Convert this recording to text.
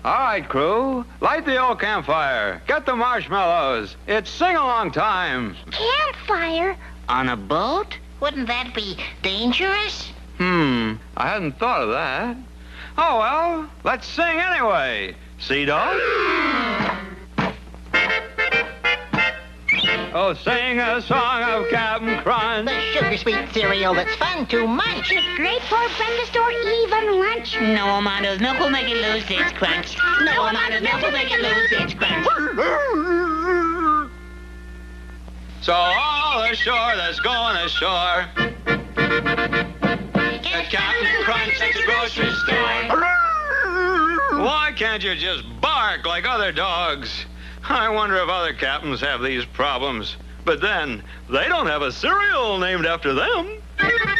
All right, crew. Light the old campfire. Get the marshmallows. It's sing-along time. Campfire? On a boat? Wouldn't that be dangerous? I hadn't thought of that. Oh, well, let's sing anyway. Sea Dog? Oh, sing a song of Captain Crunch. The sugar-sweet cereal that's fun to munch. It's great for breakfast or even lunch. No amount of milk will make it lose its crunch. No amount of milk will make it lose its crunch. So all ashore that's going ashore. Get Captain Crunch at the grocery store. Why can't you just bark like other dogs? I wonder if other captains have these problems. But then, they don't have a cereal named after them.